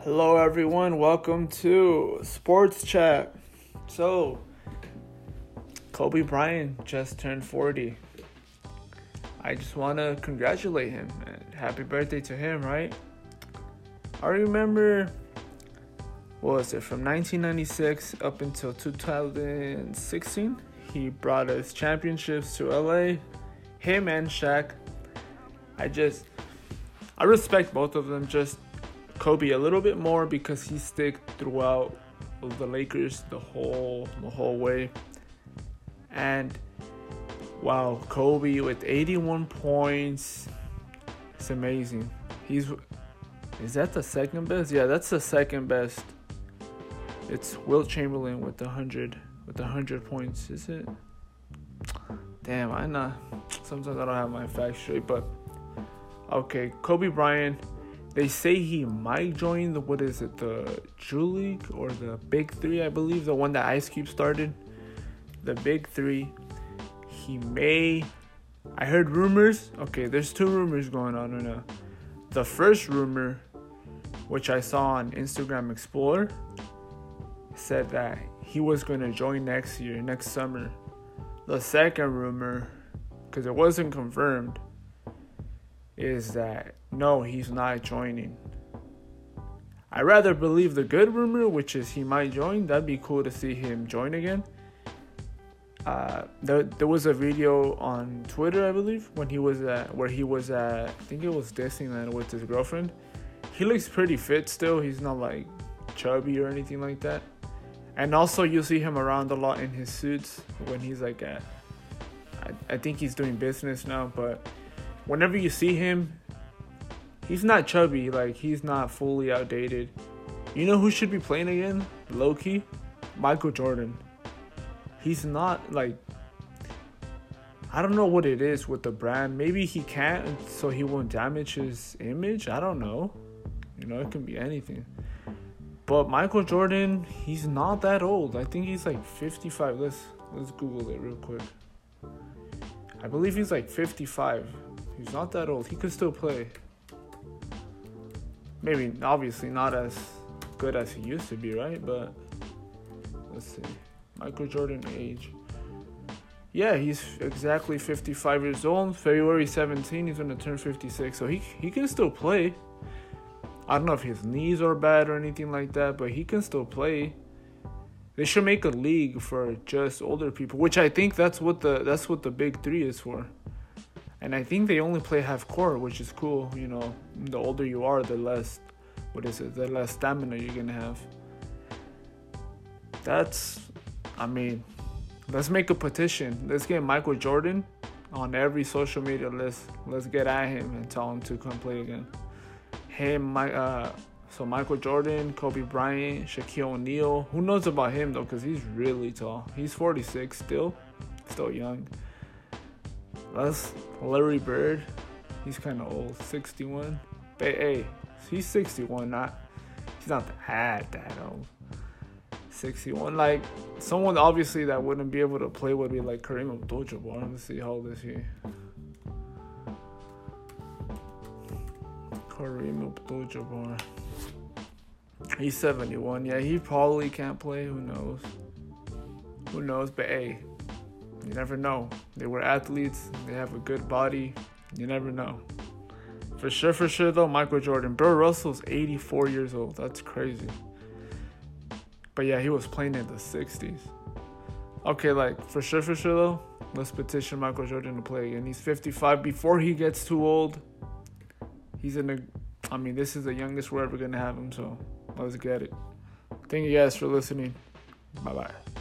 Hello everyone, welcome to Sports Chat. So, Kobe Bryant just turned 40. I just want to congratulate him and happy birthday to him, right? I remember, what was it, from 1996 up until 2016, he brought us championships to LA, him and Shaq. I respect both of them, just Kobe a little bit more because he stuck throughout the Lakers the whole way. And wow, Kobe with 81 points. It's amazing. Is that the second best? Yeah, that's the second best. It's Wilt Chamberlain with 100 points, is it? Damn, I know. Sometimes I don't have my facts straight, but okay, Kobe Bryant. They say he might join the Drew League or the Big Three, I believe, the one that Ice Cube started. The Big Three. He may. I heard rumors. Okay, there's two rumors going on right now. The first rumor, which I saw on Instagram Explorer, said that he was going to join next summer. The second rumor, because it wasn't confirmed, is that no, he's not joining. I rather believe the good rumor, which is he might join. That'd be cool to see him join again. There was a video on Twitter, I believe, where he was at, I think it was Disneyland with his girlfriend. He looks pretty fit still. He's not like chubby or anything like that. And also you see him around a lot in his suits when he's like I think he's doing business now, but whenever you see him, he's not chubby, like he's not fully outdated. You know who should be playing again? Low-key? Michael Jordan. He's not like, I don't know what it is with the brand. Maybe he can't, so he won't damage his image. I don't know. You know, it can be anything. But Michael Jordan, he's not that old. I think he's like 55. Let's Google it real quick. I believe he's like 55. He's not that old. He could still play. Maybe, obviously, not as good as he used to be, right? But let's see. Michael Jordan age. Yeah, he's exactly 55 years old. February 17, he's going to turn 56. So he can still play. I don't know if his knees are bad or anything like that, but he can still play. They should make a league for just older people, which I think that's what the Big Three is for. And I think they only play half court, which is cool. You know, the older you are, the less stamina you're going to have. Let's make a petition. Let's get Michael Jordan on every social media. Let's get at him and tell him to come play again. So Michael Jordan, Kobe Bryant, Shaquille O'Neal. Who knows about him, though, because he's really tall. He's 46 still young. That's Larry Bird. He's kind of old, 61. But hey, he's 61. He's not that old. 61. Like, someone obviously that wouldn't be able to play would be like Kareem Abdul-Jabbar. Let's see how old is he. Kareem Abdul-Jabbar. He's 71. Yeah, he probably can't play. Who knows? But hey, you never know. They were athletes. They have a good body. You never know. For sure though, Michael Jordan. Bill Russell's 84 years old. That's crazy. But yeah, he was playing in the 60s. Okay, like, for sure though, let's petition Michael Jordan to play again. He's 55. Before he gets too old, this is the youngest we're ever going to have him, so let's get it. Thank you guys for listening. Bye-bye.